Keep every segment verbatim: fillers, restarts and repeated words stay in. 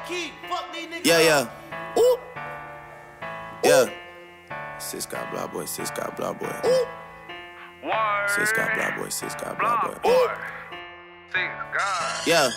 Yeah, yeah. Ooh. Yeah. Sis got blah boy, sis got blah boy. Ooh. Sis got blah boy, sis got blah boy. Ooh. Yeah.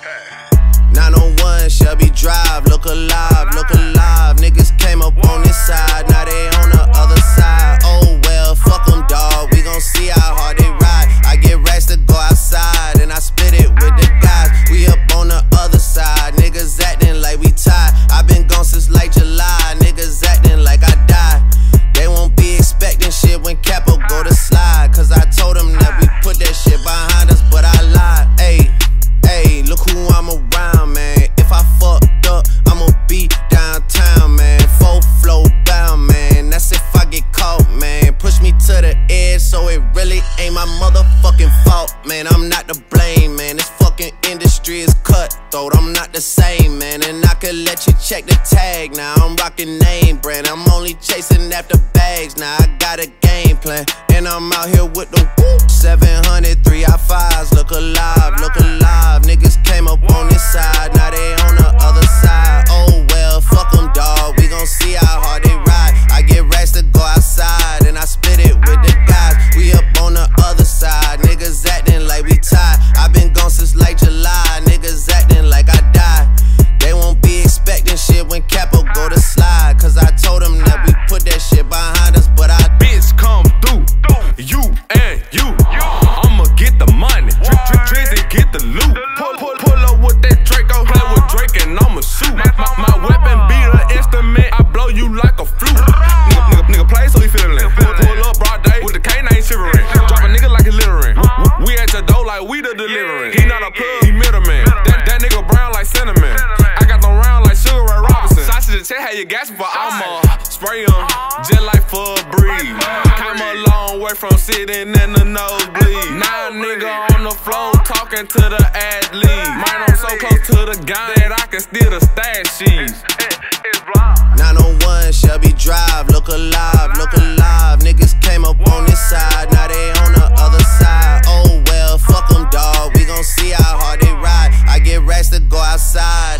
nine oh one Shelby Drive, look alive, look alive. Niggas came up on this side, now they on the other side. Oh well, fuck them, dawg. We gon' see how hard they ride. I get racks to go outside, and I spit it with the guys. We up on the other side, niggas acting like we tied. I been gone since like July, niggas acting like I died. They won't be expecting shit when Capo go to slide, cause I told them that we put that shit behind us, but I lied. Ayy, ayy, look who I'm around, man. If I fucked up, I'ma be downtown, man. Full flow bound, man. That's if I get caught, man. Push me to the edge, so it really ain't my motherfucking fault, man. I'm not to blame, man. This fucking industry is cutthroat. I'm not the same, man. And I could let you check the tag. Now I'm rocking name brand. I'm only chasing after bags. Now I got a game plan, and I'm out here with the whoop. seven hundred, three I fives. Look alive, look alive. Niggas came up on this side, now they on the other side. Oh well, fuck them, dawg. We gon' see how hard they ride. I get racks to go outside, and I split it with the guys. We up on the other side, niggas acting like we tied. I been gone since like July, niggas acting like I died. They won't be expecting shit when Capo go to slide, cause I told them that we put that shit behind us, but I bitch come through, you and you. I'ma get the money, Drizzy get the loot. Pull, pull, pull up with that Draco, play with Drake and I'ma shoot. My, my weapon be the instrument, I blow you like a flute. Nigga, nigga, nigga play so he feelin'. Pull, pull up broad day with the canine shivering. Drop a nigga like he littering. We at your door like we the delivering. He not a plug, he middleman. That, that nigga brown like cinnamon. I got them round like Sugar Ray Robinson. Sausage and check how you gas for I'ma spray em, just like for a breeze. Came a long way from sitting in the nosebleed. Now a nigga on the floor talking to the athlete. Mine I'm so close to the gun that I can steal the stash sheets. nine oh one Shelby Drive, look alive, look alive. Niggas came up on this side, now they on the other side. Oh well, fuck them, dawg. We gon' see how hard they ride. I get racks to go outside,